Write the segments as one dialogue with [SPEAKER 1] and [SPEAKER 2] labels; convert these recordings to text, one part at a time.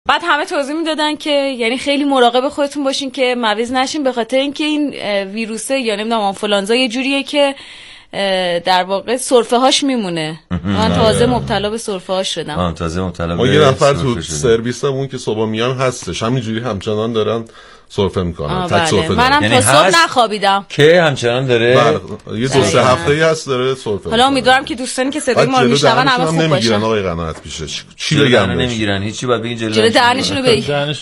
[SPEAKER 1] بعد همه توضیح میدادن که یعنی خیلی مراقب خودتون باشین که مریض نشین، به خاطر اینکه این ویروسه یا نمیدونم آنفولانزا یه جوریه که در واقع سرفه هاش میمونه. من تازه مبتلا به سرفه هاش شدم.
[SPEAKER 2] تازه مبتلا به
[SPEAKER 3] ما یه نفر تو سرویسمون که صبح میان هستش همینجوری همچنان دارن سرفه میکنن. تک سرفه
[SPEAKER 1] منم تا صبح نخوابیدم
[SPEAKER 2] که همچنان داره.
[SPEAKER 3] یه 2-3 هفته‌ای هست داره سرفه.
[SPEAKER 1] حالا امیدوارم که دوستانی که صدای ما میشنون همه خوب باشن.
[SPEAKER 3] نمیگیرن آقای قناعت پیشش. چی بگم؟
[SPEAKER 2] نمیگیرن هیچی، بعد بگین
[SPEAKER 1] جلو دهنشونو بگین.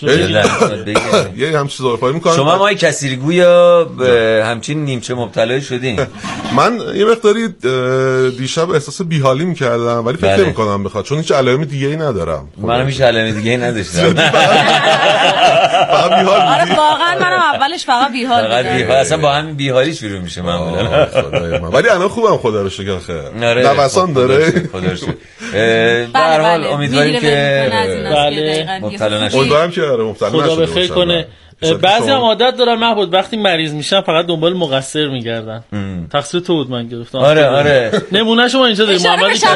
[SPEAKER 3] یه همچین سرفه‌ای میکنن.
[SPEAKER 2] شما ما کثیرگو یا همچین نیمچه مبتلا شدین؟
[SPEAKER 3] من یه مقداری دیشب احساس بیحالی میکردم ولی فکر نمی‌کنم بخواد، چون هیچ علائم دیگه‌ای ندارم.
[SPEAKER 2] منم هیچ علائم دیگه‌ای نداشتم.
[SPEAKER 3] فقط بیحال بودی.
[SPEAKER 1] واقعا منم اولش فقط بیحال بودم.
[SPEAKER 2] اصلا با همین بیحالی شروع میشه معمولا.
[SPEAKER 3] ولی الان خوبم خدا رو شکر خیر. نوسان داره.
[SPEAKER 2] خدا رو شکر. به هر حال امیدواریم که مبتلا نشید.
[SPEAKER 3] امیدوارم که مبتلا نشید.
[SPEAKER 4] خدا به خیر کنه. بعضی هم عادت دارن محمود وقتی مریض میشن فقط دنبال مقصر میگردن. تقصیر تو بود من گرفتم.
[SPEAKER 2] آره
[SPEAKER 4] نمونه شما اینجا داریم.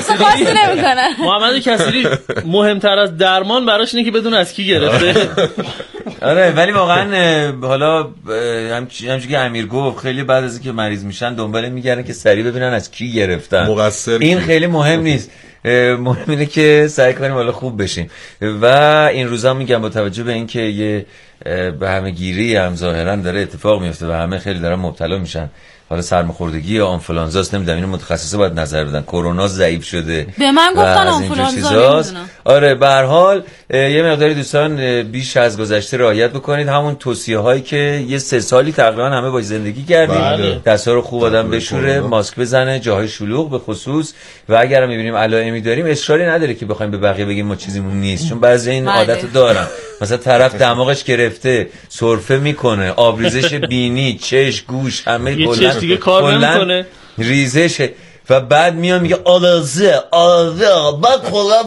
[SPEAKER 4] محمد کثیری مهمتر از درمان براش اینه که بدون از کی گرفته.
[SPEAKER 2] آره ولی واقعا حالا همچنین که امیر گفت خیلی بعد از اینکه مریض میشن دنبال میگردن که سریع ببینن از کی گرفتن.
[SPEAKER 3] مقصر
[SPEAKER 2] این خیلی مهم نیست. مهم اینه که سعی کنیم حالا خوب بشیم. و این روزا میگم با توجه به اینکه یه به همه گیری هم ظاهرا داره اتفاق میفته و همه خیلی دارن مبتلا میشن، حالا سرماخوردگی یا آنفولانزا است، نمیدونم اینو متخصصا باید نظر بدن. کرونا ضعیف شده
[SPEAKER 1] به من گفتن آنفولانزا.
[SPEAKER 2] آره به هر حال یه مقداری دوستان بیش از گذشته رعایت بکنید، همون توصیه هایی که یه 3 سالی تقریبا همه باش زندگی کردیم. دستا رو خوب آدم بشوره، ماسک بزنه، جاهای شلوغ به خصوص، و اگر میبینیم علائمی داریم اصراری نداره که بخوایم به بقیه بگیم ما چیزیمون نیست، چون بعضی این عادتو دارن. مثلا طرف دماغش گرفته، سرفه میکنه، آبریزش بینی، چشم، گوش، همه
[SPEAKER 4] کلا دیگه کار نمیکنه،
[SPEAKER 2] ریزشه، و بعد میاد میگه آلازه بعد کلا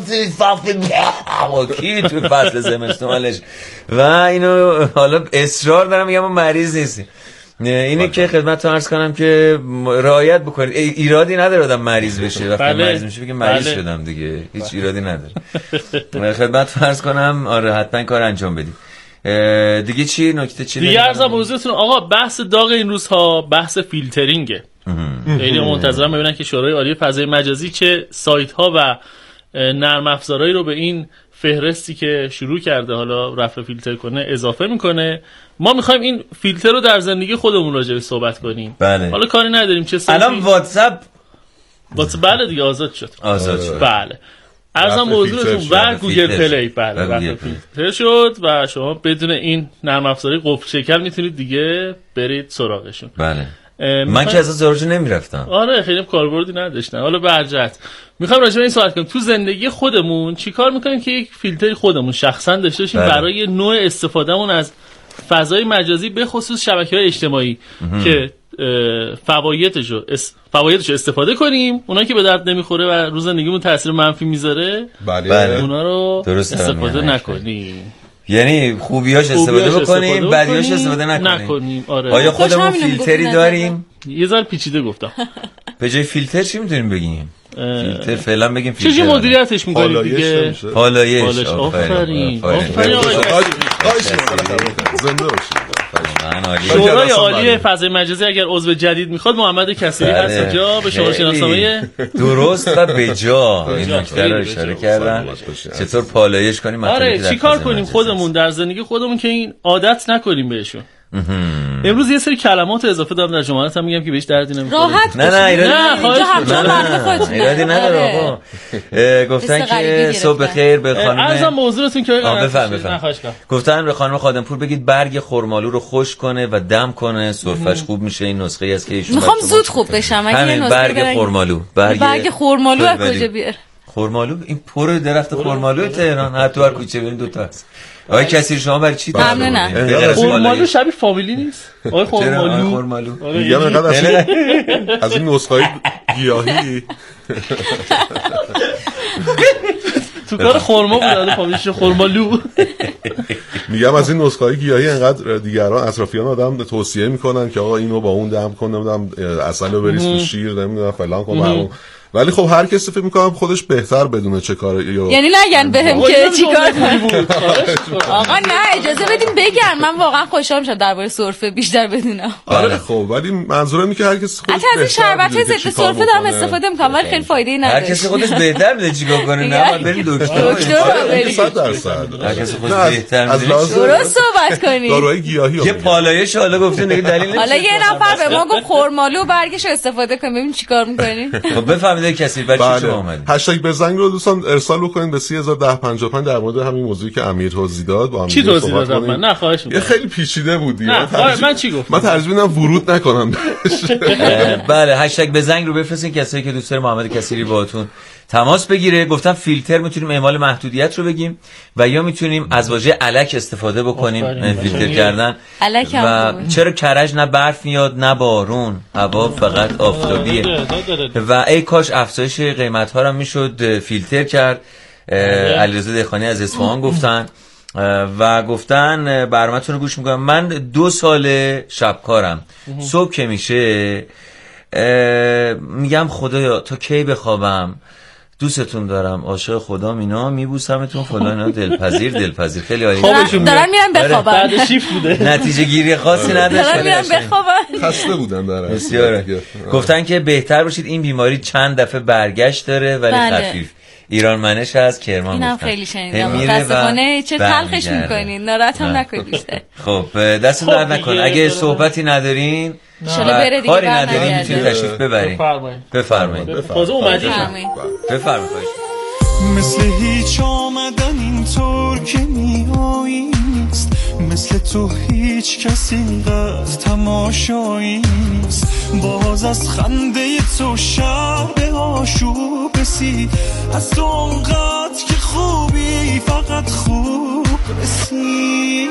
[SPEAKER 2] کی تو فصل زمستونش و اینو حالا اصرار دارم میگم ما مریض نیستیم. اینه که خدمتتون عرض کنم که رعایت بکنید. ایرادی نداره آدم مریض بشه، وقتی مریض میشه بگه مریض شدم دیگه، هیچ ایرادی نداره. خدمتتون عرض کنم آره حتما کار انجام بدید. دیگه چی نکته چی
[SPEAKER 4] دیگه عرضم موضوعتون آقا بحث داغ این روزها بحث فیلترینگه. خیلی منتظرم ببینن که شورای عالی فضای مجازی چه سایت ها و نرم افزارهایی رو به این فهرستی که شروع کرده حالا رفع فیلتر کنه اضافه میکنه. ما میخوایم این فیلتر رو در زندگی خودمون راجع به صحبت کنیم.
[SPEAKER 2] بله.
[SPEAKER 4] حالا کاری نداریم چه
[SPEAKER 2] الان واتساپ
[SPEAKER 4] بله دیگه آزاد شد. بله. ارزم موضوعتون و گوگل پلی بله فیلتر شد و شما بدون این نرم افزاری قفل شکل میتونید دیگه برید سراغشون.
[SPEAKER 2] بله. من که از زارجو نمیرفتم.
[SPEAKER 4] آره خیلی کاربردی نداشتن. حالا برجت میخوایم راجع به این صحبت کنیم تو زندگی خودمون چیکار میکنیم که یک فیلتری خودمون شخصا داشته باشیم برای نوع استفادهمون از فضای مجازی به خصوص شبکه‌های اجتماعی که فوایدش استفاده کنیم، اونایی که به درد نمیخوره و رو زندگیمون تاثیر منفی میذاره اونا رو استفاده نکنیم.
[SPEAKER 2] یعنی خوبیاش استفاده بکنیم، بدیاش استفاده نکنیم.
[SPEAKER 4] آره.
[SPEAKER 2] آیا خودمون فیلتری داریم؟
[SPEAKER 4] یه ذره پیچیده گفتم.
[SPEAKER 2] به جای فیلتر چی میتونیم بگیم؟ فیلتر فعلا بگیم فیلتر.
[SPEAKER 4] چه مدیریتش می‌کنید دیگه؟
[SPEAKER 2] پالایش.
[SPEAKER 4] آفرین.
[SPEAKER 3] زنده باشید.
[SPEAKER 4] شورای عالی فضای مجازی اگر عضو جدید میخواد محمد کثیری هست اینجا به شما شناسنامه
[SPEAKER 2] درست و بجا این نکته رو اشاره کردن. چطور پالایش کنیم؟
[SPEAKER 4] آره چیکار کنیم خودمون در زندگی خودمون که این عادت نکنیم بهشون. امروز یه سری کلمات اضافه دادم در جملات هم میگم که بهش دردی نمیخوره.
[SPEAKER 1] راحت
[SPEAKER 2] نه
[SPEAKER 1] ایرادی
[SPEAKER 2] نداره آقا. گفتن که صبح خیر به خانم
[SPEAKER 4] ارزم موضوعتون که
[SPEAKER 2] بفهم. گفتن به خانم خادمپور بگید برگ خرمالو رو خشک کنه و دم کنه، سرفش خوب میشه. این نسخه است که ایشون
[SPEAKER 1] میخوام زود خوب بشم.
[SPEAKER 2] همین برگ خرمالو.
[SPEAKER 1] برگ خرمالو از کجا بیار؟
[SPEAKER 2] خرمالو این پر درخت خرمالو تهران هر تو هر کوچه برین دو تا است. آقای کثیر شما برای چی
[SPEAKER 1] ممنونم.
[SPEAKER 4] خرمالو شبیه فامیلی نیست؟ آقای
[SPEAKER 2] خرمالو
[SPEAKER 3] میگم اینقدر از این نسخه‌های گیاهی
[SPEAKER 4] تو کار خرما بود فامیلیش خرمالو.
[SPEAKER 3] میگم از این نسخه‌های گیاهی انقدر دیگران اطرافیان آدم توصیه میکنن که آقا اینو با اون دم کن، نمیدونم عسل رو بریز تو شیر، نمیدونم فلان کن. ولی خب هر کسی فکر می‌کنم خودش بهتر بدونه چه کاری.
[SPEAKER 1] یعنی نگن بهم که چیکار کنم. آقا نه اجازه بدیم بگن. من واقعا خوشحال میشم درباره سرفه بیشتر بدونم.
[SPEAKER 3] آره خب ولی منظورم اینه که هر کسی خودش
[SPEAKER 1] حتی از شربت ضد سرفه دارم استفاده می‌کنم ولی خیلی فایده‌ای نداره.
[SPEAKER 2] هر کسی خودش بهتر می‌دونه چیکار کنه. نه باید بریم دکتر.
[SPEAKER 3] 100%.
[SPEAKER 2] هر کسی خودش بهتر می‌دونه.
[SPEAKER 1] درست صحبت کنی.
[SPEAKER 3] داروهای گیاهی
[SPEAKER 2] یه پالایش حالا گفتین دیگه دلیل نیست.
[SPEAKER 1] حالا یه نفر به ما گفت خرمالو و برگش استفاده کنیم ببین چیکار می‌کنیم.
[SPEAKER 2] خب بفهمید کسی برای چی اومدید.
[SPEAKER 3] هشتگ بزنگ رو دوستان ارسال بکنید به 301055 در مورد همین موضوعی که امیر توضیح داد با هم
[SPEAKER 4] چی توضیح دادم من؟ نه خواهش می‌کنم.
[SPEAKER 3] یه خیلی پیچیده بود دیگه.
[SPEAKER 4] من چی گفتم؟
[SPEAKER 3] من ترجیح میدم ورود نکنم.
[SPEAKER 2] بله هشتگ بزنگ رو بفرستین کسایی که دوست داره محمد کثیری باهاتون تماس بگیره. گفتم فیلتر میتونیم اعمال محدودیت رو بگیم و یا میتونیم از واژه الک استفاده بکنیم فیلتر کردن. و چرا کرج نه برف میاد نه بارون، هوا فقط آفتابیه. و ای کاش افزایش قیمت ها رو میشد فیلتر کرد. علیرضا دهخانی از اصفهان گفتن و گفتن برنامه‌تون رو گوش میکنم. من 2 سال شبکارم. صبح که میشه میگم خدایا تا کی بخوابم، دوستتون دارم، عاشق خدام، اینا میبوسمتون فلان، اینا دلپذیر خیلی عالی.
[SPEAKER 1] دارن میرن بخوابن.
[SPEAKER 4] بعد شیفت بوده.
[SPEAKER 2] نتیجه گیری خاصی نداشت.
[SPEAKER 1] دارن میرن بخوابن.
[SPEAKER 3] خسته بودن دارن.
[SPEAKER 2] بسیاره. گفتن که بهتر باشید این بیماری چند دفعه برگشت داره ولی خفیف. ایران منش از کرمان
[SPEAKER 1] اینم خیلی شنیدم. متاسفانه چه تلخش میکنین، ناراحت هم نکنید بیشتر.
[SPEAKER 2] خب دستتون درد نکنه. اگه صحبتی ندارین کاری ندارین میتونید تشریف ببرین. بفرمایید. بفرمایید.
[SPEAKER 5] مثل هیچ آمدن اینطور که میایی نیست، مثل تو هیچ کسی اینقدر تماشایی نیست. باز از خنده تو شب آشوب رسید، از تو اونقدر که خوبی فقط خوب رسید.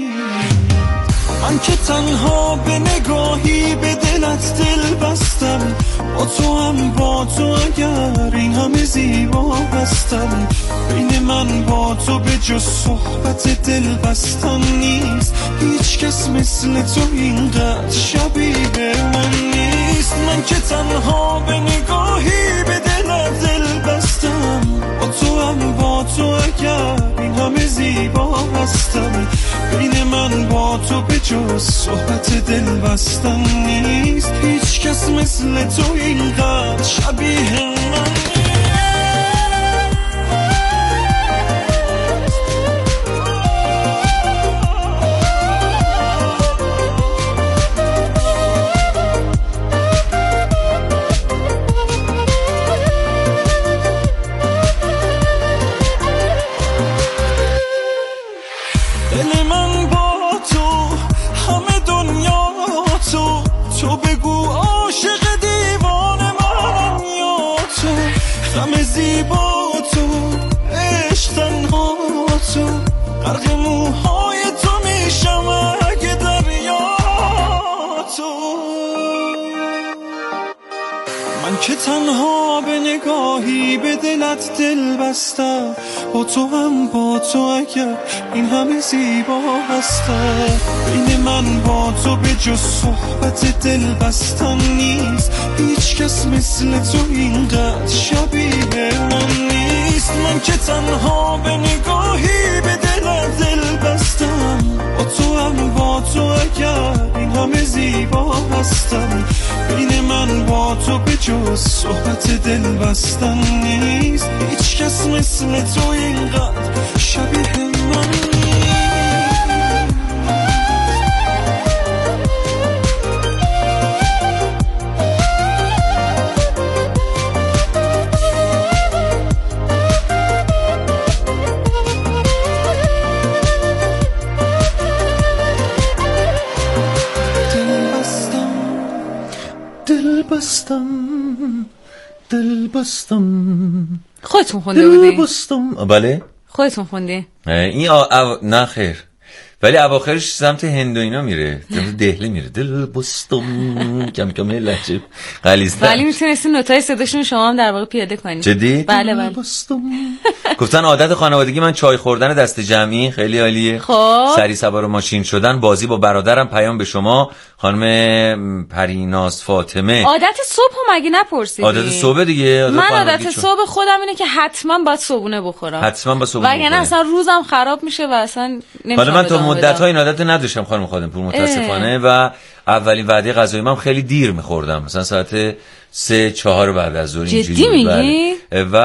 [SPEAKER 5] من که تنها به نگاهی به دلت دل بستم، با تو اگر این همه زیبا هستم. بین من با تو به جز صحبت دل بستن نیست، هیچ کس مثل تو اینقدر شبیه من نیست. من که تنها به نگاهی به دلت دل بستم، با تو اگر این همه زیبا هستم. بین من با تو به جز صحبت دل بستن نیست، هیچ کس مثل تو اینقدر شبیه من نیست. که تنها به نگاهی به دلت دل بستم، با تو اگر این همه زیبا هستم. بین من با تو به جز صحبت دل بستن نیست، هیچ کس مثل تو اینقدر شبیه من نیست. من که تنها به نگاهی به دلت دل بستم، با تو اگر این همه زیبا هستم. بین من با تو به جز صحبت دل بستن نیست، هیچ کس مثل تو اینقدر شبیه من نیست.
[SPEAKER 2] دل بستم.
[SPEAKER 1] خودتون خونده بودی؟
[SPEAKER 2] بله
[SPEAKER 1] خودتون خوندی؟
[SPEAKER 2] این نه خیر ولی اواخرش سمت هند و اینا میره، دهلی میره، دل بستم کم کم لهجه غلیظ‌تر.
[SPEAKER 1] ولی میتونستی نوتای صداشون شما هم در واقع پیاده کنید.
[SPEAKER 2] جدی؟
[SPEAKER 1] بله.
[SPEAKER 2] گفتن عادت خانوادگی من چای خوردن دست جمعی، خیلی عالیه.
[SPEAKER 1] خب
[SPEAKER 2] سری سوار ماشین شدن، بازی با برادرم. پیام به شما خانم پریناز فاطمه.
[SPEAKER 1] عادت صبح مگه نپرسیدی؟
[SPEAKER 2] عادت صبح دیگه.
[SPEAKER 1] من عادت صبح خودم اینه که حتما باید صبحونه بخورم.
[SPEAKER 2] حتما با صبحونه
[SPEAKER 1] وگرنه اصلا روزم خراب میشه و اصلا
[SPEAKER 2] حالا من تا مدت‌ها این عادت نداشتم خانم خادم‌پور متاسفانه و اولین وعده غذایی من خیلی دیر می‌خوردم، مثلا ساعت 3-4 بعد از ظهر اینجوری.
[SPEAKER 1] جدی میگی؟
[SPEAKER 2] و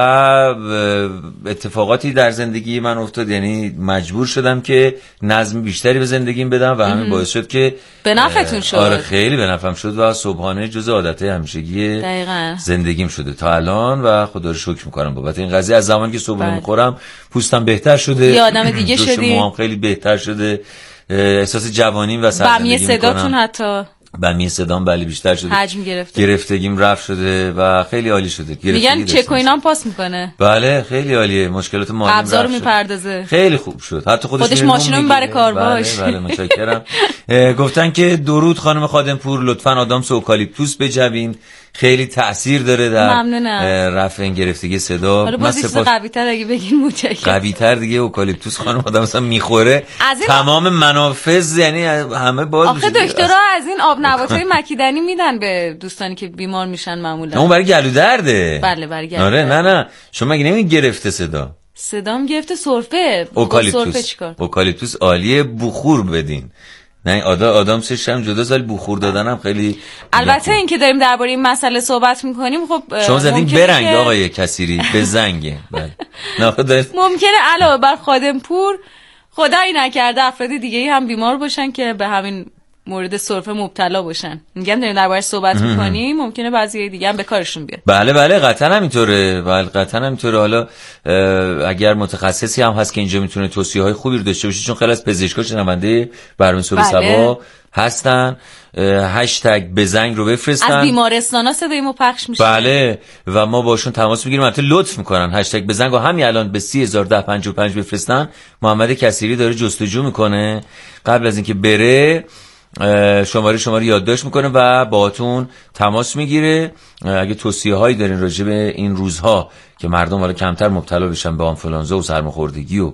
[SPEAKER 2] اتفاقاتی در زندگی من افتاد، یعنی مجبور شدم که نظم بیشتری به زندگیم بدم و همین باعث شد که
[SPEAKER 1] به نفعتون شد.
[SPEAKER 2] آره خیلی به نفعم شد و صبحانه جزء عادت همیشگی زندگیم شده تا الان و خدا رو شکر می‌کنم بابت این قضیه. از زمانی که صبحانه می‌خورم پوستم بهتر شده،
[SPEAKER 1] یه آدم دیگه شدی،
[SPEAKER 2] موام خیلی بهتر شده، احساس جوانیم و سرزندگی می‌کنم.
[SPEAKER 1] صداتون حتی
[SPEAKER 2] بمی صدام بله بیشتر شده،
[SPEAKER 1] حجم
[SPEAKER 2] گرفتگیم رفت شده و خیلی عالی شده.
[SPEAKER 1] میگن چک و اینام پاس میکنه.
[SPEAKER 2] بله خیلی عالیه، مشکلات مالی
[SPEAKER 1] ابزارو میپردازه،
[SPEAKER 2] خیلی خوب شد، حتی خودش
[SPEAKER 1] ماشینو میبره کار باش.
[SPEAKER 2] بله متشکرم. گفتن که درود خانم خادم‌پور، لطفاً آدامس و اوکالیپتوس بجوین، خیلی تاثیر داره در رفع این گرفتگی صدا.
[SPEAKER 1] من سپاس قوی‌تر اگه بگین متشکرم.
[SPEAKER 2] قوی‌تر دیگه اوکالیپتوس خانم آدم مثلا میخوره تمام منافذ، یعنی همه باز
[SPEAKER 1] آخه دکترها از این آب نباتای مکیدنی میدن به دوستانی که بیمار میشن معمولا.
[SPEAKER 2] اون برای گلو درده.
[SPEAKER 1] بله برای گلو.
[SPEAKER 2] آره نه شما مگه نمیگین گرفته صدام
[SPEAKER 1] گرفته سرفه.
[SPEAKER 2] اوکالیپتوس چیکار؟ اوکالیپتوس عالیه، بخور بدین. نه آدم سشم جدا سال بخور دادنم خیلی.
[SPEAKER 1] البته این که داریم درباره این مسئله صحبت میکنیم، خب
[SPEAKER 2] شما زدین برنگ آقای کثیری به زنگ. بله
[SPEAKER 1] ممکنه علاوه بر خادم‌پور خدایی نکرده افراد دیگه هم بیمار باشن که به همین مورد سرفه مبتلا باشن. میگم داریم دربارش صحبت میکنیم، ممکنه بعضی دیگه هم به کارشون بیاد.
[SPEAKER 2] بله قطعا همینطوره. حالا اگر متخصصی هم هست که اینجا میتونه توصیه‌های خوبی رو داشته باشه، چون خیلی از پزشکا شنونده برنامه صبح سبا هستن. هشتگ بزنگ رو بفرستن،
[SPEAKER 1] از بیمارستانا صدایمو پخش میشه.
[SPEAKER 2] بله و ما باشون تماس میگیریم، البته لطف میکنن هشتگ بزنگ رو همین الان به 3001055 بفرستن. محمد کثیری داره جستجو میکنه قبل از اینکه بره، شماره یادداشت میکنه و باهاتون تماس میگیره. اگه توصیه هایی دارین راجع به این روزها که مردم حالا کمتر مبتلا بشن به آنفولانزا و سرماخوردگی و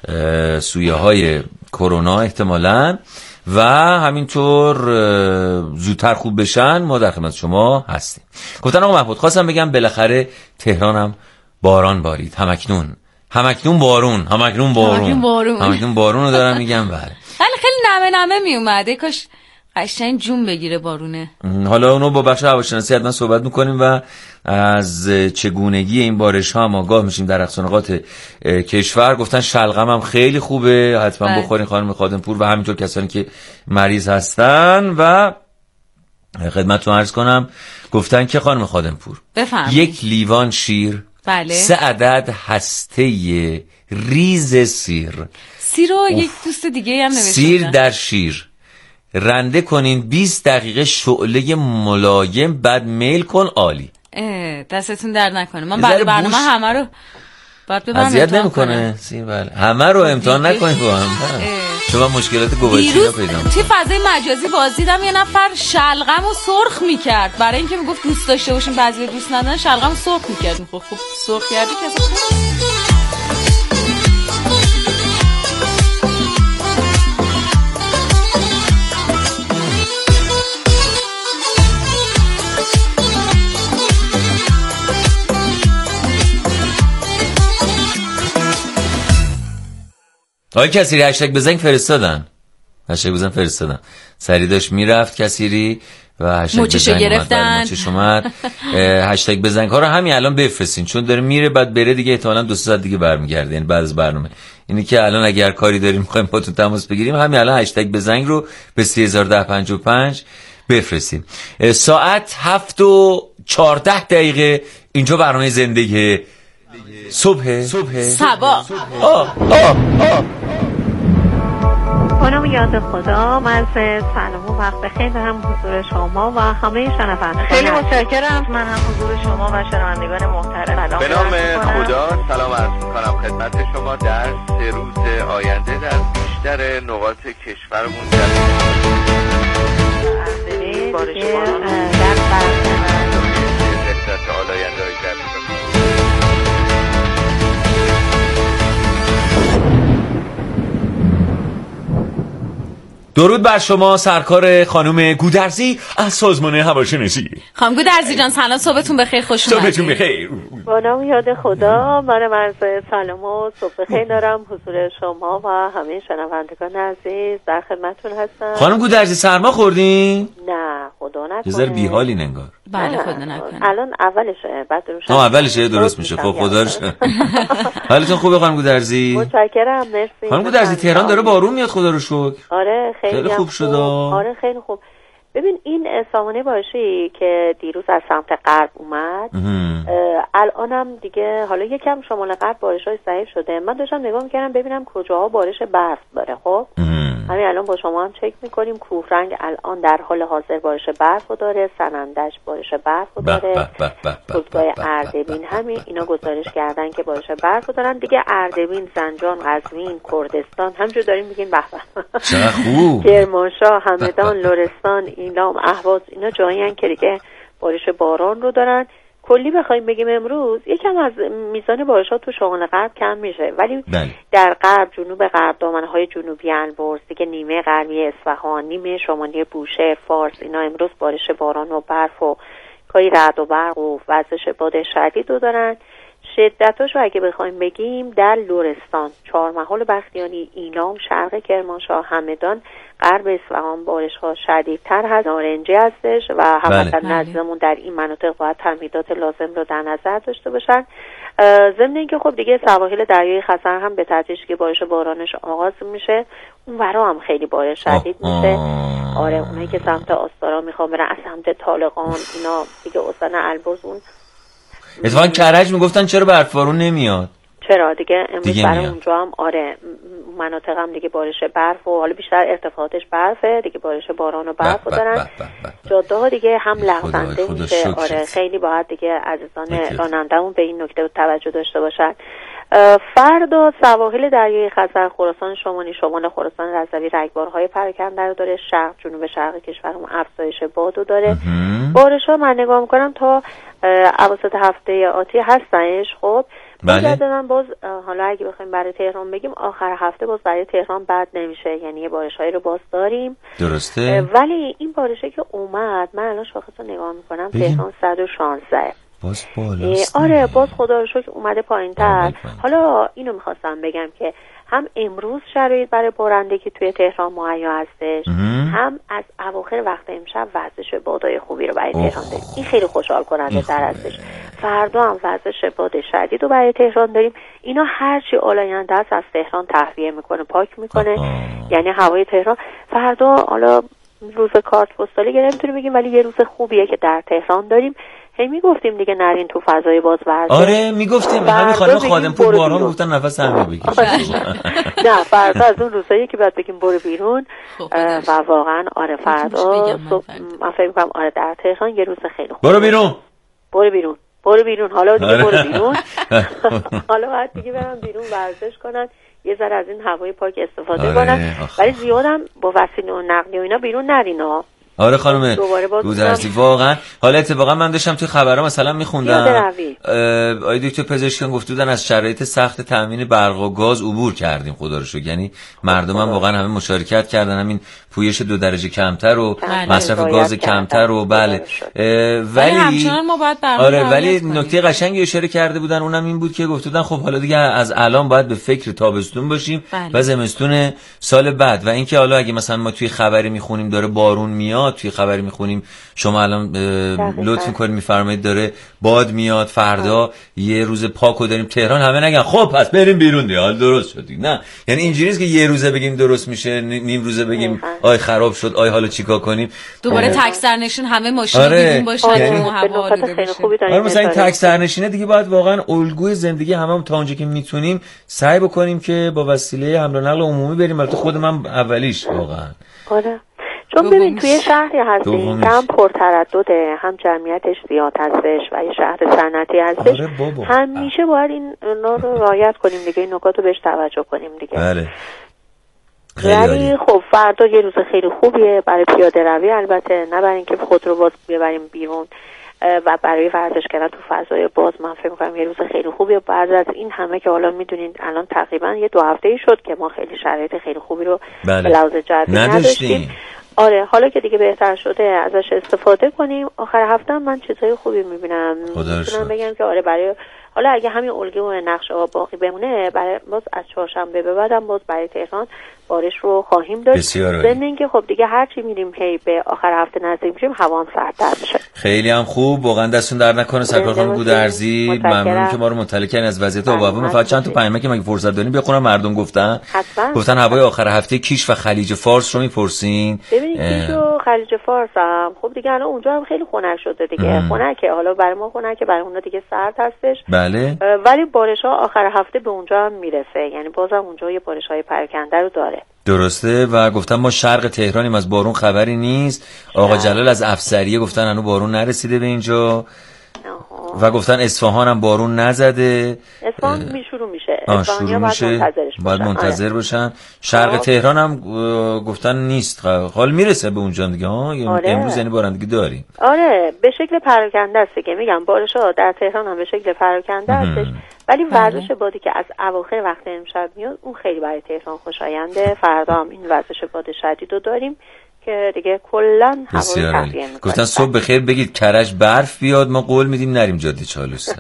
[SPEAKER 2] سویه های کرونا احتمالاً و همینطور زودتر خوب بشن، ما در خدمت شما هستیم. گفتن آقا محمود خواستم بگم بالاخره تهرانم باران بارید، همکنون بارون رو دارم میگم. بله
[SPEAKER 1] خیلی نمه می اومده، کاش قشنگ جون بگیره بارونه.
[SPEAKER 2] حالا اونو با بخش هواشناسی حتما صحبت میکنیم و از چگونگی این بارش ها هم آگاه میشیم در اقصانقات کشور. گفتن شلغم هم خیلی خوبه، حتما بخورین خانم خادم‌پور و همینطور کسانی که مریض هستن. و خدمتتون عرض کنم گفتن که خانم خادم‌پور یک لیوان شیر، 3 عدد هسته ریز سیر
[SPEAKER 1] رو یک دوست دیگه هم نوشته
[SPEAKER 2] سیر در شیر رنده کنین 20 دقیقه شعله ملایم، بعد میل کن. عالی.
[SPEAKER 1] دستتون درد نکنه. من بعد برنامه همه رو بعد ببرم
[SPEAKER 2] اذیت نمیکنه سیر. بله همه رو امتحان نکنید با هم. شما مشکلات گوارشی رو پیدا
[SPEAKER 1] توی فضای مجازی باز دیدم یه نفر شلغم رو سرخ میکرد، برای اینکه میگفت دوست داشته باشین بعضی دوست ندارن، شلغم سرخ میکرد. خب سرخ کردی که
[SPEAKER 2] آقای کثیری هشتگ بزنگ فرستادن. سری داشت میرفت کثیری و هشتگ بزنگ
[SPEAKER 1] گرفتن.
[SPEAKER 2] موچش اومد. هشتگ بزنگ ها رو همین الان بفرستین، چون داره میره بعد بره دیگه، احتمالاً 2 ساعت دیگه برمیگرده، یعنی بعد از برنامه. اینی که الان اگر کاری داریم میخوایم باهاتون تماس بگیریم، همین الان هشتگ بزنگ رو به 3001055 بفرستیم. ساعت 7:14 اینجا برنامه زندگی صبح
[SPEAKER 1] سبا.
[SPEAKER 6] خانم یاد خدا، من سلام و وقت بخیر دارم حضور شما و همه شنوندگان. خیلی متشکرم. من هم حضور شما و شنوندگان محترم.
[SPEAKER 7] به نام خدا سلام عرض می‌کنم خدمت شما. در 3 روز آینده در بیشتر بیشتر نقاط کشورمون
[SPEAKER 6] بارش
[SPEAKER 2] درود بر شما سرکار خانم گودرزی از سازمان هواشناسی.
[SPEAKER 1] خانم گودرزی جان سلام، صبحتون بخیر، خوش اومدید.
[SPEAKER 2] صبحتون بخیر.
[SPEAKER 6] با نام یاد خدا، من عرض سلام و صبح بخیر دارم حضور شما و همه شنوندگان عزیز، در خدمتتون هستم.
[SPEAKER 2] خانم گودرزی سرما خوردین؟
[SPEAKER 6] نه خدا نکنه.
[SPEAKER 2] یه ذره بی‌حالین انگار.
[SPEAKER 1] بله خدا نکنه.
[SPEAKER 6] الان اولشه، بعد روشن.
[SPEAKER 2] اولشه درست میشه. خب خدا رو شکر. حالتون خوبه خانم گودرزی؟
[SPEAKER 6] متشکرم، مرسی.
[SPEAKER 2] خانم گودرزی تهران داره بارون میاد خدا رو شکر.
[SPEAKER 6] آره خیلی
[SPEAKER 2] خوب شد.
[SPEAKER 6] آره خیلی خوب. ببین این سامانه بارشی که دیروز از سمت غرب اومد الانم دیگه حالا یکم شمال غرب بارش‌های ضعیف شده. من داشتم نگاه می‌کردم ببینم کجاها بارش برف داره. خب همین الان با شما هم چک می‌کنیم. کوهرنگ الان در حال حاضر بارش برف داره، سنندج بارش برف داره، فرودگاه اردبیل همین اینا گزارش کردن که بارش برف دارن دیگه. اردبیل، زنجان، قزوین، کردستان همینجور داریم میگین به به.
[SPEAKER 2] چه خوب.
[SPEAKER 6] کرمانشاه، همدان، لرستان، ایلام، اهواز اینا جایین که دیگه بارش باران رو دارن. کلی بخوایم بگیم امروز یکم از میزان بارش‌ها تو شمال غرب کم میشه، ولی در غرب، جنوب غرب، دامنه‌های جنوبی البرز دیگه، نیمه غربی اصفهان، نیمه شمالی بوشهر، فارس اینا امروز بارش باران و برف و کاری رعد و برق و وزش باد شدید رو دارن. شدتش رو اگه بخوایم بگیم در لرستان، چهارمحال بختیاری، ایلام، شرق کرمانشاه، همدان، غرب اصفهان بارش‌ها شدیدتر هست، نارنجی هستش و هموطنان عزیزمون در این مناطق باید تمهیدات لازم رو در نظر داشته باشن. ضمن اینکه خب دیگه سواحل دریای خزر هم به تدریج که بارش بارانش آغاز میشه، اون ورا هم خیلی بارش شدید میشه. آره اونایی که سمت آستارا میخوان برن، از سمت طالقان اینا دیگه، استان البرز اون
[SPEAKER 2] اتفاقا کرج میگفتن چرا برفبارون نمیاد.
[SPEAKER 6] چرا دیگه امروز برای اونجا هم آره مناطق هم دیگه بارش برف و حالا بیشتر ارتفاعاتش برفه دیگه، بارش باران و برف دارن. جاده ها دیگه هم لغزنده میشه. آره خیلی باید دیگه عزیزان راننده‌مون به این نکته توجه داشته باشن. فردا سواحل دریای خزر، خراسان شمالی، شمال خراسان رضوی رگبارهای پراکنده رو داره. شرق جنوب شرق کشورمون افزایش بادو داره. بارش‌ها من نگاه می‌کنم تا اواسط هفته آتی هستنش. خب من باز حالا اگه بخوایم برای تهران بگیم آخر هفته باز برای تهران بد نمیشه، یعنی یه بارش‌هایی رو باز داریم.
[SPEAKER 2] درسته.
[SPEAKER 6] ولی این بارشه که اومد من الان شاخص رو نگاه می‌کنم تهران 116
[SPEAKER 2] باز بالاست.
[SPEAKER 6] آره باز خدا رو شکر اومده پایین‌تر. حالا اینو می‌خواستم بگم که هم امروز شرایط برای بارندگی توی تهران مهیا هستش، هم از اواخر وقت امشب وزش بادای خوبی رو برای تهران داریم. این خیلی خوشحال کننده تر هستش. فردا هم وزش باد شدید رو برای تهران داریم. اینا هرچی آلاینده است از تهران تهویه میکنه، پاک میکنه. یعنی هوای تهران فردا، حالا روز کارت پستالی که نمیتونیم بگیم ولی یه روز خوبیه که در تهران داریم. هی میگفتیم دیگه نرین تو فضای باز ورزش.
[SPEAKER 2] آره میگفتیم، همین خانم خادمپور باران گفتن نفس هم بگیر.
[SPEAKER 6] نه فردا از اون روزایی که بعد بگیم برو بیرون و واقعا آره فردا من فکر می‌کنم آره در تهران یه روز خیلی خوب.
[SPEAKER 2] برو بیرون.
[SPEAKER 6] برو بیرون. حالا دیگه برو بیرون. حالا بعد دیگه برن بیرون ورزش کنن، یه ذره از این هوای پاک استفاده کنن، ولی زیادم با وسیله و نقلیه و اینا بیرون نرینا.
[SPEAKER 2] آره خانم گودرزی واقعا. حالا اتفاقا من داشتم توی خبرها مثلا میخوندم آقای دکتر پزشکیان گفته بودن از شرایط سخت تامین برق و گاز عبور کردیم خدا رو شکر. یعنی مردم هم واقعا همه مشارکت کردن، همین پویش 2 درجه کمتر و مصرف گاز کمتر و بله. ولی
[SPEAKER 1] همچنان ما باید
[SPEAKER 2] آره ولی نکته قشنگی اشاره کرده بودن، اونم این بود که گفته بودن خب حالا دیگه از الان باید به فکر تابستون باشیم و زمستون سال بعد. و اینکه حالا اگه مثلا ما توی خبری میخونیم داره بارون میاد، توی خبری میخونیم شما الان لطف میکنید میفرمایید داره باد میاد، فردا یه روز پاکو داریم تهران، همه نگن خب پس بریم بیرون دیگه حال درست شد. نه یعنی اینجوری نیست که یه روزه بگیم درست میشه، نیم روزه بگیم آی خراب شد، آی حالا چیکار کنیم،
[SPEAKER 1] دوباره تک سرنشین همه ماشین بیرون باشن.
[SPEAKER 2] آره مثلا این تک سرنشینه دیگه باید واقعا الگوی زندگی هممون تا اونجا که میتونیم سعی بکنیم که با وسیله حمل و نقل عمومی بریم. البته خود من اولیش واقعا
[SPEAKER 6] آره چون ببین توی شهری هستیم که هم پرتردده، هم جمعیتش زیاد هستش و یه شهر صنعتی هستش. همیشه باید این رو رعایت کنیم دیگه، این نکات رو بهش توجه کنیم دیگه.
[SPEAKER 2] بله.
[SPEAKER 6] ولی خب فردا یه روز خیلی خوبیه برای پیاده روی، البته نه برای اینکه خود رو باز ببریم بیرون و برای ورزش کردن تو فضای باز. من فکر می‌کنم یه روز خیلی خوبیه. بعد از این همه که حالا میدونین الان تقریبا یه 2 هفته‌ای شد که ما خیلی شرایط خیلی خوبی رو به لحاظ جدی نداشتیم. آره حالا که دیگه بهتر شده ازش استفاده کنیم. آخر هفته من چیزای خوبی میبینم. میتونم بگم که آره برای حالا اگه همین الگوی و نقش آقا باقی بمونه، برای باز از چهارشنبه به بعدم باز برای تهران بارش رو خواهیم داشت. ضمن اینکه خب دیگه هر چی میریم هی به آخر هفته نزدیک میشیم هوا سردتر میشه.
[SPEAKER 2] خیلی هم خوب، واقعا دستون در نکنه سرکار خانم گودرزی. ممنون که ما رو مطلع کردین از وضعیت آب و هوا. من فقط چند تا پیامک که مگه فرصت داریم بخونم. مردم گفتن هوای آخر هفته کیش و خلیج فارس رو میپرسین.
[SPEAKER 6] ببینید کیش و خلیج فارس هم خب دیگه الان اونجا هم خیلی خنک شده دیگه. خنکه، حالا برای ما خنکه، برای اونها دیگه سرد هستش.
[SPEAKER 2] بله.
[SPEAKER 6] ولی بارش‌ها آخر هفته به اونجا هم میرسه، یعنی بازم اونجا یه بارش‌های پراکنده رو داره.
[SPEAKER 2] درسته. و گفتن ما شرق تهرانیم، از بارون خبری نیست. آقا جلال از افسریه گفتن هنوز بارون نرسیده به اینجا. و گفتن اصفهان هم بارون نزده.
[SPEAKER 6] اصفهان شروع میشه.
[SPEAKER 2] شروع میشه. باید منتظر باشن. شرق تهران هم گفتن نیست. حال میرسه به اونجا دیگه ها. امروز یعنی بارندگی داریم.
[SPEAKER 6] آره به شکل پراکنده است که میگم بارش‌ها در تهران هم به شکل پراکنده هستش. ولی ورزش بادی که از اواخر وقت امشب میاد اون خیلی برای تهران خوشاینده. فردا هم این ورزش باد شدید رو داریم که دیگه کلا هوا رو تغییر میکنه.
[SPEAKER 2] گفتن صبح بخیر بگید کرج برف بیاد، ما قول میدیم نریم جاده چالوس.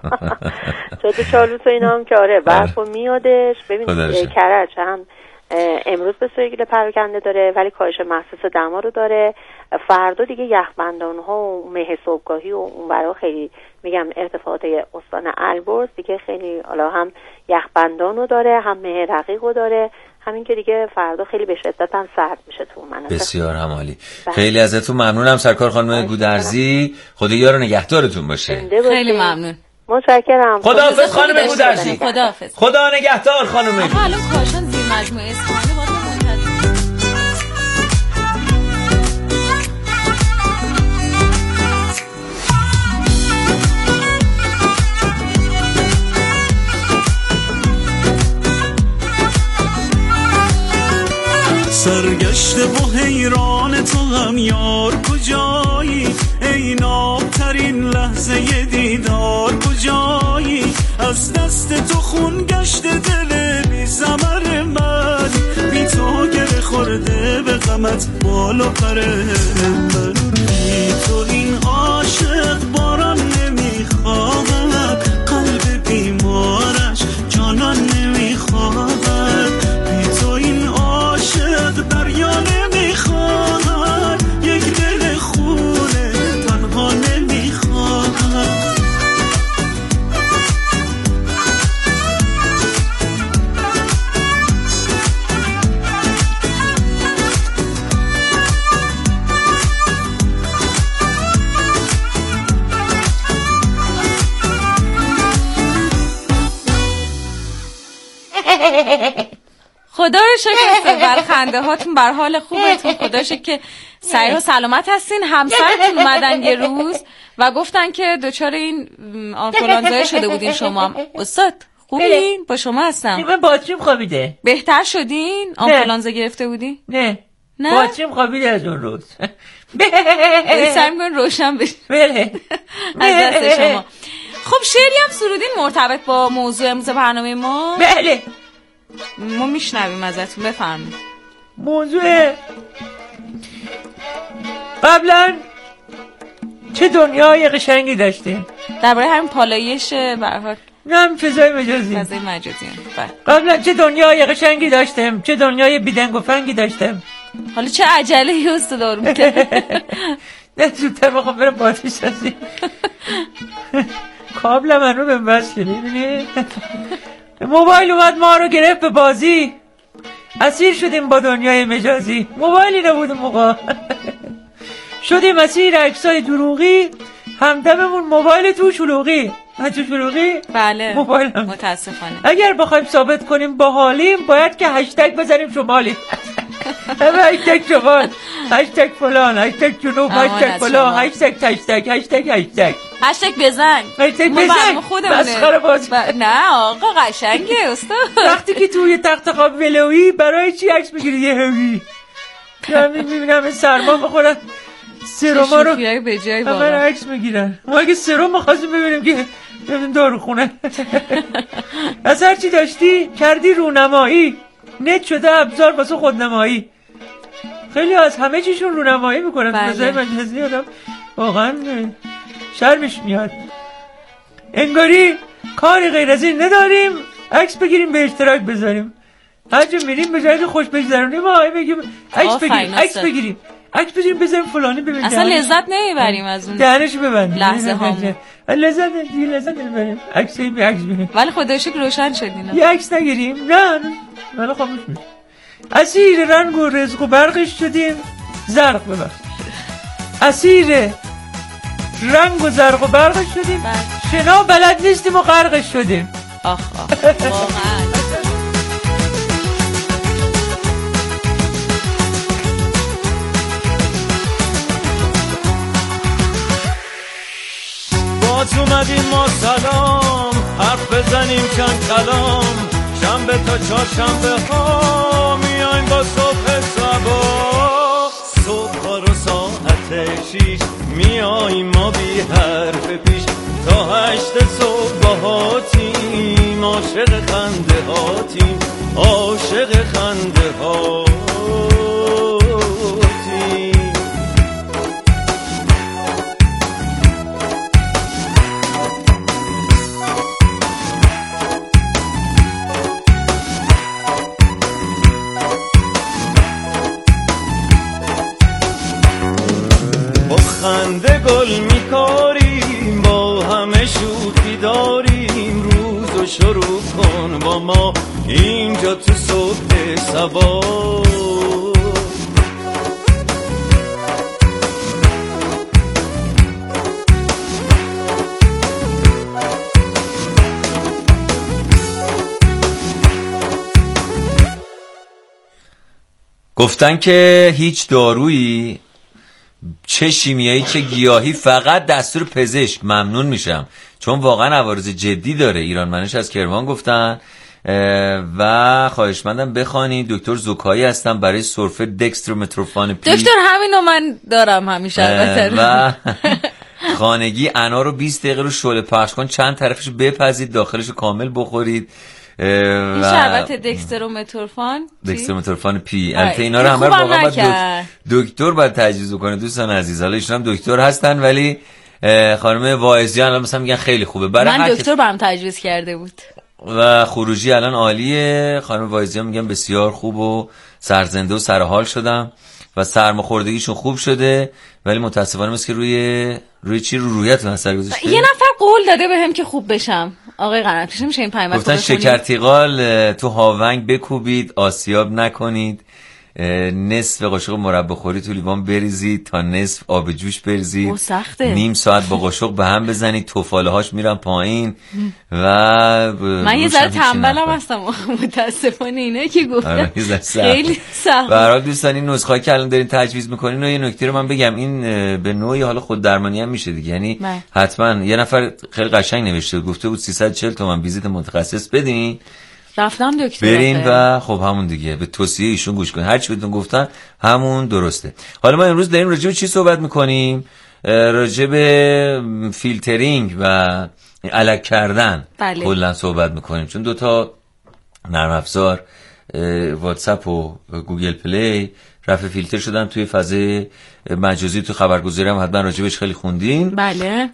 [SPEAKER 6] جاده چالوس و اینا هم که آره برف میادش. ببینید کرج هم امروز به شکل پراکنده داره ولی کاهش محسوس دما رو داره. فردا دیگه یخبندان ها و مه صبحگاهی و اون برا خیلی میگم ارتفاعات استان البرز دیگه خیلی حالا هم یخبندان رو داره هم مه رقیق رو داره. همین که دیگه فردا خیلی به شدت هم سرد میشه تو مناطق.
[SPEAKER 2] بسیار همالی. خیلی ازتون ممنونم سرکار خانم گودرزی. خدا یار و نگهدارتون باشه.
[SPEAKER 1] خیلی ممنون.
[SPEAKER 6] متشکرم.
[SPEAKER 2] خداحافظ خانم گودرزی.
[SPEAKER 1] خداحافظ.
[SPEAKER 2] خدا نگهدار خانم.
[SPEAKER 1] حالا کاشان زیر مجموعه اصفهانی واسه
[SPEAKER 5] سرگشته و حیران تو هم یار کجایی، ای نابترین لحظه دیدار کجایی، از دست تو خون گشته دل بی ثمر من، بی تو گره خورده به غمت بال و پر من، بی تو این عاشق باران نمیخواهد، قلب بیمارش جانان نمیخواهد، بی تو این عاشق دریا نمیخواهد، یک دل خونه تنها نمیخواهد.
[SPEAKER 1] خدا رو شکر بر خنده هاتون، بر حال خوبتون. خدا شکر که صحیح و سلامت هستین. همسرتون اومدن یه روز و گفتن که دچار این آنفولانزا شده بودین شما هم. استاد خوبین؟ با شما هستم.
[SPEAKER 8] من باتریم خوابیده.
[SPEAKER 1] بهتر شدین؟ آنفولانزا گرفته بودین؟
[SPEAKER 8] نه باتریم خوابیده از اون روز.
[SPEAKER 1] سعی می‌کنین روشن بشه از دست شما. خب شعری هم سرودین مرتبط با موضوع امروز برنامه ما؟
[SPEAKER 8] بله
[SPEAKER 1] ما میشنویم ازتون، بفرمایید.
[SPEAKER 8] موضوع قبلا چه دنیای قشنگی داشتیم
[SPEAKER 1] درباره همین پالایش به هر حال
[SPEAKER 8] نه فضای مجازی قبلا چه دنیای قشنگی داشتیم، چه دنیای بیدنگ و فنگی داشتیم.
[SPEAKER 1] حالا چه عجله ای استاد آروم
[SPEAKER 8] نه زودتر بخوام برم باتری سازی. کابل من رو بهم بس کنی. ببینی موبایل اومد ما رو گرفت به بازی، اسیر شدیم با دنیای مجازی. موبایلی نبود موقع شدیم اسیر عکسای دروغی، همدممون موبایل تو شلوغی. تو شلوغی؟
[SPEAKER 1] بله
[SPEAKER 8] موبایل هم.
[SPEAKER 1] متاسفانه
[SPEAKER 8] اگر بخوایم ثابت کنیم باحالیم باید که هشتگ بزنیم شمالیم. هشتگ شمال، هشتگ فلان، هشتگ جنوب، هشتگ فلان، هشتگ تشتگ، هشتگ
[SPEAKER 1] هشتگ بزن
[SPEAKER 8] مسخره بازی.
[SPEAKER 1] نه آقا قشنگه استاد.
[SPEAKER 8] وقتی که توی تخت خواب ولویی برای چی عکس بگیری یه هوی؟ من میبینم سرما بخورن سرما رو
[SPEAKER 1] به جای
[SPEAKER 8] واقعا عکس میگیرن. ما اگه سرما می‌خواستیم ببینیم که ببینیم داروخونه از هر چی داشتی کردی رونمایی، نت شده ابزار واسه خودنمایی. خیلی از همه چیشون رونمایی میکنن. فضای مجازی آدم واقعا شرمش میاد. انگاری کاری غیر از این نداریم عکس بگیریم به اشتراک بذاریم. هر جا میریم به جای خوش بگذرونیم بگیم عکس بگیریم بذاریم فلانی ببینیم.
[SPEAKER 1] اصلا لذت نمیبریم از اون
[SPEAKER 8] دهنش ببندیم
[SPEAKER 1] لحظه هامون.
[SPEAKER 8] لذت نمیبریم. عکس بگیریم
[SPEAKER 1] ولی خدا شکر روشن شدین.
[SPEAKER 8] یه عکس نگیریم نه ولی خاموش میشه. اسیر رنگ و رزق و برقش شدیم. زرق ببخش. اسیر رنگ و زرق و برقش شدیم. شنا بلد نیستیم و غرقش شدیم.
[SPEAKER 1] آخ واقعا.
[SPEAKER 5] باز اومدیم ما سلام حرف بزنیم چند کلام شنبه تا چهارشنبه ها میایم با صبح صبا صبح رو ساعت 6 میایم ما بی حرف پیش تا 8 صبح باهاتیم عاشق خنده هاتیم عاشق خنده هاتیم. خنده گل میکاریم با همه شوخی داریم روزو شروع کن با ما اینجا تو صبح صبا.
[SPEAKER 2] گفتن که هیچ دارویی چه شیمیایی چه گیاهی فقط دستور پزشک. ممنون میشم چون واقعا عوارض جدی داره. ایران منش از کرمان گفتن و خواهشمندم بخوانید. دکتر زکایی هستم برای سرفه دکسترومتورفان پی.
[SPEAKER 1] دکتر همینو من دارم همیشه البته.
[SPEAKER 2] و خانگی انا رو 20 دقیقه رو شعله پخش کن چند طرفش بپزید داخلش رو کامل بخورید.
[SPEAKER 1] این شربت
[SPEAKER 2] دکسترومتورفان پی. البته اینا رو همه واقعا باید دکتر باید تجویز کنه دوستان عزیز. حالا ایشون هم دکتر هستن ولی خانم واعظیان الان مثلا میگن خیلی خوبه. برای
[SPEAKER 1] من دکتر برام تجویز کرده بود
[SPEAKER 2] و خروجی الان عالیه. خانم واعظیان میگن بسیار خوب و سرزنده و سرحال شدم و سرماخوردگیشون خوب شده ولی متاسفانه مثل که روی چی روحیتون اثر گذاشته.
[SPEAKER 1] یه نفر قول داده بهم که خوب بشم. آقای قرنفش میشه این پیامک
[SPEAKER 2] گفتن شکرتیغال تو هاونگ بکوبید آسیاب نکنید نصف قاشق مربا خوری تو لیوان بریزید تا نصف آب جوش بریزید نیم ساعت با قاشق به هم بزنید توفاله هاش میرن پایین و
[SPEAKER 1] من یه ذره تنبلم هستم متاسفانه اینه که گفتم خیلی سخت.
[SPEAKER 2] به هر حال دوستان این نسخه‌ای که الان دارین تجویز میکنین و یه نکته رو من بگم این به نوعی حالا خود درمانی هم میشه دیگه. یعنی حتما یه نفر خیلی قشنگ نوشته گفته بود 340 تومن ویزیت متخصص بدین.
[SPEAKER 1] رفتم دکتر
[SPEAKER 2] بریم و خب همون دیگه به توصیه ایشون گوش کنین. هر چی بهتون گفتن همون درسته. حالا ما امروز داریم راجع به چی صحبت میکنیم؟ راجع به فیلترینگ و الک کردن کلا صحبت میکنیم چون دوتا نرم افزار واتساپ و گوگل پلی رفع فیلتر شدن توی فضای مجازی. تو خبرگزاری هم حتما راجبش خیلی خوندین.
[SPEAKER 1] بله.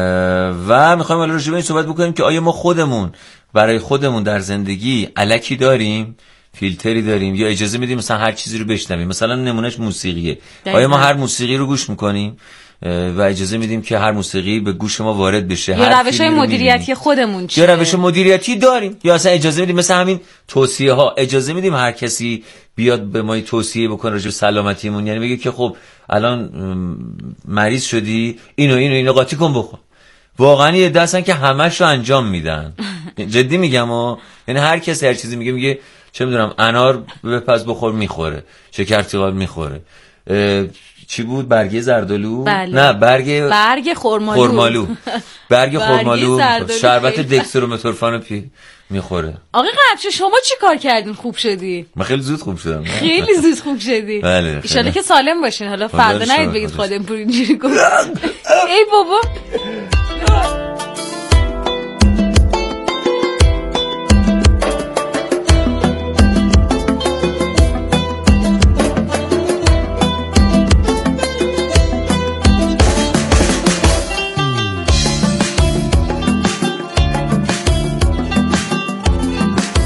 [SPEAKER 2] و میخوایم حالا راجب این صحبت بکنیم که آیا ما خودمون برای خودمون در زندگی الکی داریم، فیلتری داریم یا اجازه میدیم مثلا هر چیزی رو بشنویم. مثلا نمونهش موسیقیه. آیا ما هر موسیقی رو گوش میکنیم و اجازه میدیم که هر موسیقی به گوش ما وارد بشه؟
[SPEAKER 1] یا روش‌های مدیریتی خودمون چیه؟
[SPEAKER 2] یا روش مدیریتی داریم یا اصلا اجازه میدیم مثلا همین توصیه ها اجازه میدیم هر کسی بیاد به ما توصیه بکنه راجع به سلامتیمون؟ یعنی بگه که خب الان مریض شدی اینو قاطی کن بخور. واقعا یه دستن که همش رو انجام میدن. جدی میگم یعنی هر کسی هر چیزی میگه چه میدونم انار بپز بخور میخوره، شکرتیغال میخوره، چی بود؟ برگ زردالو؟
[SPEAKER 1] بله.
[SPEAKER 2] نه برگ
[SPEAKER 1] خرمالو.
[SPEAKER 2] برگ خرمالو شربت دکسترومتورفان میخوره.
[SPEAKER 1] آقا قبچه شما چی کار کردین خوب شدی؟
[SPEAKER 2] من خیلی زود خوب شدم.
[SPEAKER 1] خیلی زود خوب شدی.
[SPEAKER 2] بله.
[SPEAKER 1] ان شاءالله که سالم باشین. حالا فردا نید بگید خودم پور اینجوری گفت. ای بابا